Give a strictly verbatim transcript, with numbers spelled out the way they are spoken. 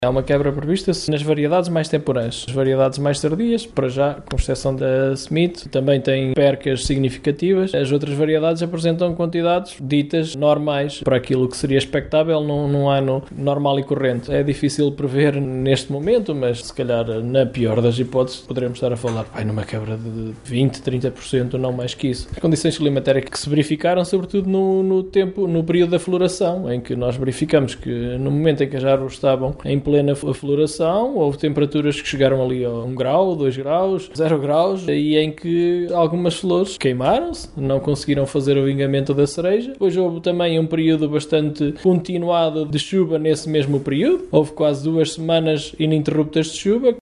Há uma quebra prevista nas variedades mais temporais. As variedades mais tardias, para já, com exceção da Smith, também têm percas significativas. As outras variedades apresentam quantidades ditas normais para aquilo que seria expectável num, num ano normal e corrente. É difícil prever neste momento, mas se calhar, na pior das hipóteses, poderemos estar a falar vai, numa quebra de vinte, trinta por cento, não mais que isso. As condições climatéricas que se verificaram, sobretudo no, no tempo, no período da floração, em que nós verificamos que no momento em que as árvores estavam em plena floração, houve temperaturas que chegaram ali a um grau, dois graus, zero graus, e em que algumas flores queimaram-se, não conseguiram fazer o vingamento da cereja. Depois houve também um período bastante continuado de chuva nesse mesmo período. Houve quase duas semanas ininterruptas de chuva.